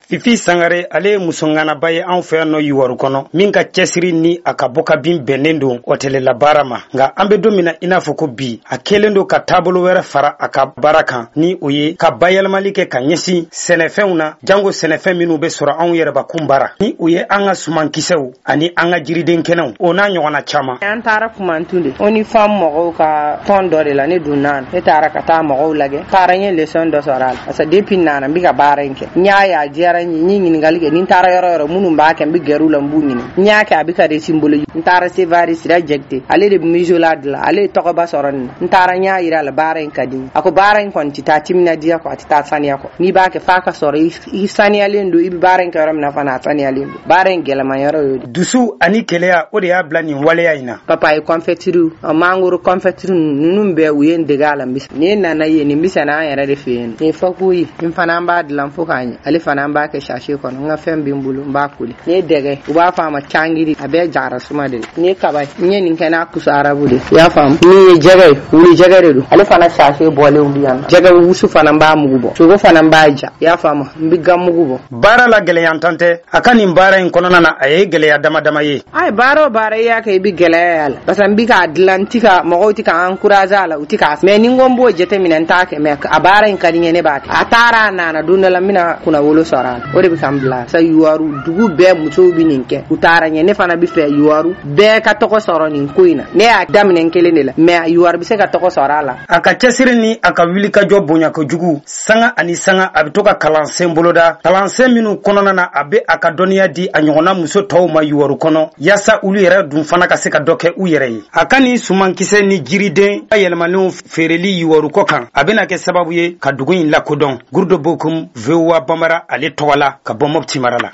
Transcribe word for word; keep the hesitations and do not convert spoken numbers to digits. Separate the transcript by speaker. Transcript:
Speaker 1: Fifi Sangare ale musongana baye an fɛ no yiwaru kono min ka cɛsiri ni a ka bɔ ka bin bɛnnen don hôtel la baara ma nga an bɛ don min na i n'a fɔ ko bi a kelen don ka taabolo wɛrɛ fara a ka baara kan ni o ye ka bayɛlɛmali kɛ ka ɲɛsin sɛnɛfɛnw na jango sɛnɛfɛn minnu bɛ sɔrɔ anw yɛrɛbakun baara ni o ye an ka sumankisɛw ani an ka jiriden kɛnɛw o n'a ɲɔgɔnna caman.
Speaker 2: An taara Kumantunde o ni fam mɔgɔw ka tɔn dɔ de la ne donna ne taara ka taa mɔgɔw lagɛ taara n ye leçon dɔ sɔrɔ a la parce que depuis nana n bɛ ka baara in kɛ n y'a ye a diyara n ye n ye ɲininkali kɛ ni n taara yɔrɔ yɔrɔ minnu b'a kɛ n bɛ gɛrɛ u la n b'u ɲini n y'a kɛ a bɛ ka de symbole n taara Sevari Sira Jɛkite ale de bɛ mijola dilan ale ye tɔgɔba sɔrɔ nin na n taara n y'a yira a la baara in ka di n ye a ko baara in kɔni tɛ taa timinadiya kɔ a tɛ taa saniya kɔ n'i b'a kɛ f'a ka sɔrɔ i saniyalen don i bɛ baara in kɛ yɔrɔ min na fana a saniyalen don baara in gɛlɛman yɔrɔ y'o de.
Speaker 1: Dusu ani keleya o de y'a bila nin waleya in na.
Speaker 2: Papa ye confeture mangoro confeture ninnu bɛɛ u ye n dege a la n bɛ ne nana yen nin bɛ sɛnɛ an yɛrɛ de fɛ yen nin fɔ k'u ye n fana b'a dilan fo k'a ɲɛ ale fana b'a kɛ sachet kɔnɔ n ka fɛn bɛ n bolo n b'a koli ne dɛgɛ u b'a fɔ a ma cangiri a bɛɛ jara suma de la ne kaba n ye nin kɛ n'a kusu arabu de i y'a faamu ni ye jɛgɛ ye wuli jɛgɛ de don ale fana sachet bɔlen bi yan jɛgɛ wusu fana b'a mugu bɔ sogo fana b'a ja i y'a faamu n bɛ gan mugu bɔ.
Speaker 1: Baara la gɛlɛyantan tɛ a ka nin baara in kɔnɔna na a ye gɛlɛya dama dama ye.
Speaker 2: Ai baara o baara i y'a kɛ i bɛ gɛlɛya y'a la parce que n bɛ k'a dilan n tɛ ka mɔgɔw tɛ ka encourager a la u tɛ k'a mais ni n ko n b'o jateminɛ n t'a kɛ mais a baara in ka di n ye ne b'a kɛ a taara a nana don dɔ la n bɛna kunna wolo sɔrɔ a la o de bɛ ka n bila sa yuwaru dugu bɛɛ musow bɛ nin kɛ u taara ɲɛ ne fana bɛ fɛ yuwaru bɛɛ ka tɔgɔ sɔrɔ nin ko in na ne y'a daminɛ n kelen de la mais yuwaru bɛ se ka tɔgɔ sɔrɔ a la.
Speaker 1: A ka cɛsiri ni a ka wuli ka jɔ bonya kojugu sanga ani sanga a bɛ to ka kalansen boloda kalansen minnu kɔnɔna na a bɛ a ka dɔnniya di a ɲɔgɔnna muso tɔw ma yuwaru kɔnɔ yaasa olu yɛrɛ dun fana ka se ka dɔ kɛ u yɛrɛ ye. A ka nin sumankisɛ ni jiriden a yɛlɛmalenw feereli yuwaru kɔ kan a bɛna kɛ sababu ye ka dugu in lakodɔn. Gurudo Bokum V O A Bambara ale tɔgɔ la ka bɔ Mopti mara la.